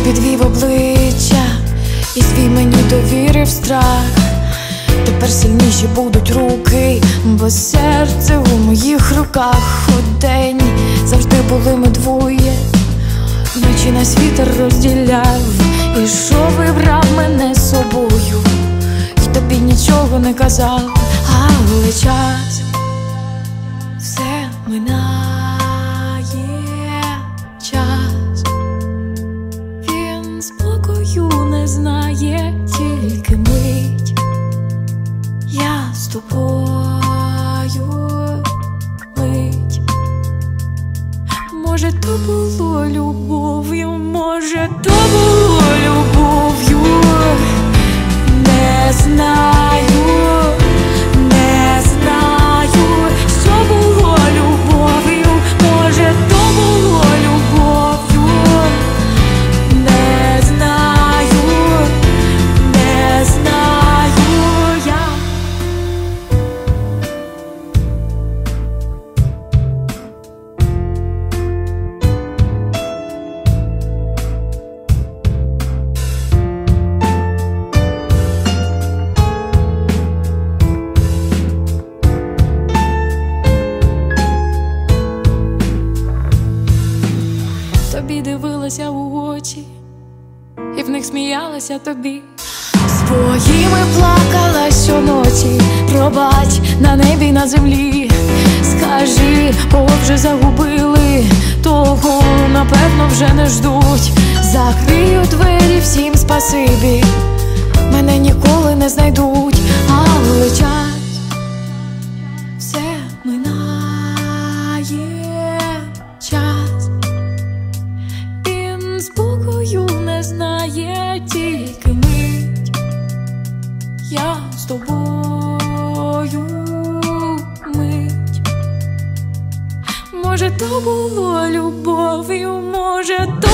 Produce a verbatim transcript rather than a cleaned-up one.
підвів обличчя і свій мені довірив страх. Тепер сильніші будуть руки, бо серце у моїх руках. У день завжди були ми двоє, вночі нас вітер розділяв. І що вибрав мене з собою, і тобі нічого не казав. Але час все минає, час він спокою не знає, тільки мить. Я з тобою мить. Може, то було любов'ю, може, то було любов'ю. Не знаю, не знаю, що було любов'ю. Може, то було любов'ю. Не знаю, не знаю я. Тобі дивилася у очі, і в них сміялася тобі. Своїми плакала щоночі, пробач на небі, на землі. Скажи, кого вже загубили, того напевно вже не ждуть. Закрию двері, всім спасибі, мене ніколи не знайдуть. Але час все минає, час спокою не знає, тільки мить. Я з тобою мить. Може, то було любов'ю, може, то